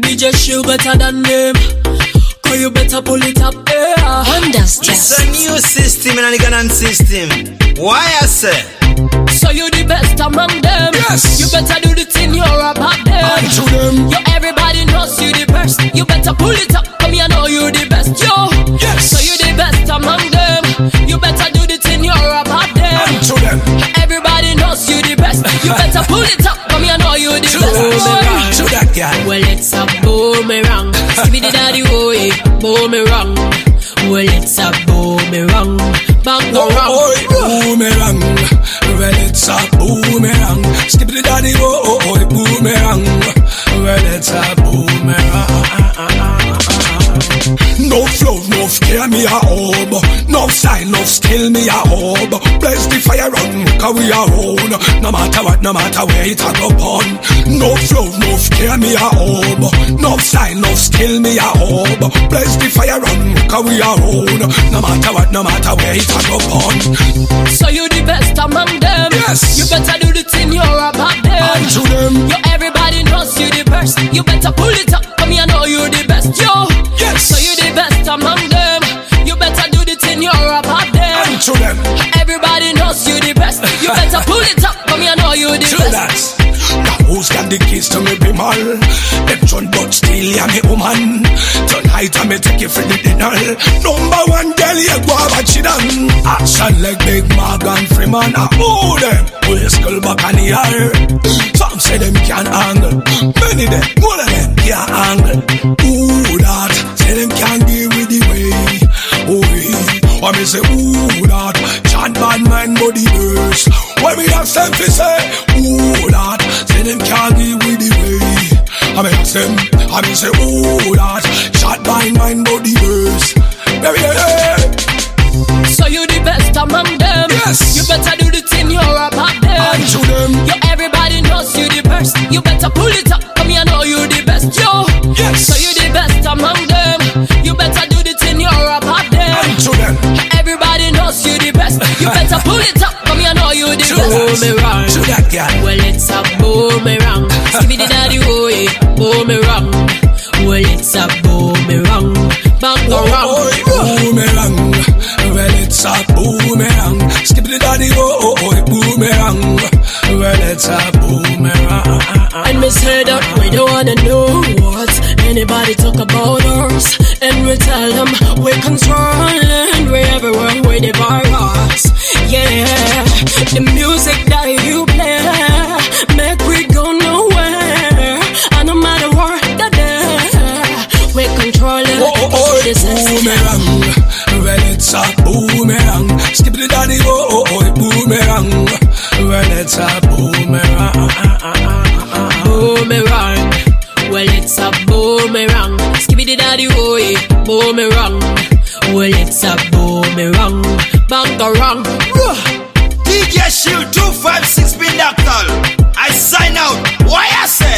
DJ Shoe better than them. Cause you better pull it up, yeah. Understand. It's a new system in a Ghanaian system. Why I say? So you the best among them. Yes. You better do the thing you're about them. And to them. Yo, everybody knows you the best. You better pull it up. Come here, know you the best. Yo. Yes. So you the best among them. You better do the thing you're about them. And to them. Everybody knows you the best. You better pull it up. Come here, know you the best. Boomerang. To that guy. Well, it's a boomerang. Skibidi daddy boy, boomerang. Well, it's a boomerang. Bang around. Boomerang. Well, it's a boomerang. Skibidi daddy boy, boomerang. Well, it's a boomerang. No flow, no scare me a hob. No style, no skill me a hob. Blaze the fire run, cause we are own. No matter what, no matter where it a go on. No flow, no scare me a hob. No style, no skill me a hob. Blaze the fire run, cause we are own. No matter what, no matter where it a go on. So you the best among them. Yes. You better do the thing you're about them. And to them. Yo, everybody knows you the best. You better pull it up. Come here, know you the best. Yo. Yes. So you the best among them. You better do the thing you're about them. And to them. Everybody knows you the best. You better pull it up. Come here, know you the To best. that. Now who's got the keys to me be mal? Them John but still ya me woman. Tonight I me take you for the dinner. Number one girl you go about she done. Action like Big Morgan Freeman. I owe them. Pull your skull back on the air. Some say them can't angle. Many them, all of them can't angle. Ooh that. Say them can't give with the way. Oh, I me say ooh that. Chant bad man body burst. When we ask them to say ooh that. Say them can't give with the way. I me ask them. I me say ooh that. Chant bad man body burst. Yeah. So you the best among them. Yes. You better do the thing you're about them. And to them. Yo, everybody knows you the best. You better pull it up. Come here, know you the best. Yo. Yes. So you the best among them. You better do the thing you're about them. And to them. Everybody knows you the best. You better pull it up. Come here, know you the To best. that. Boomerang. To that guy. Well, it's a boomerang. Skibidi daddy boy, boomerang. Well, it's a boomerang. Bang around. Boomerang. Well, it's a boomerang. Skip the daddy, boomerang. Well, it's a boomerang. And me say that we don't wanna know what anybody talk about us. And we tell them we controlling, we everywhere with the virus. Yeah, the music that you play make we go nowhere. And no matter what that day, we controlling. Boomerang. Well, it's a boomerang. Skip the daddy, boomerang. Well, it's a boomerang. Boomerang. Well, it's a boomerang. Skibidi daddy boy, boomerang. Well, it's a boomerang. Bang around. DJ Shoe 256 Pindactal. I sign out. Why I say?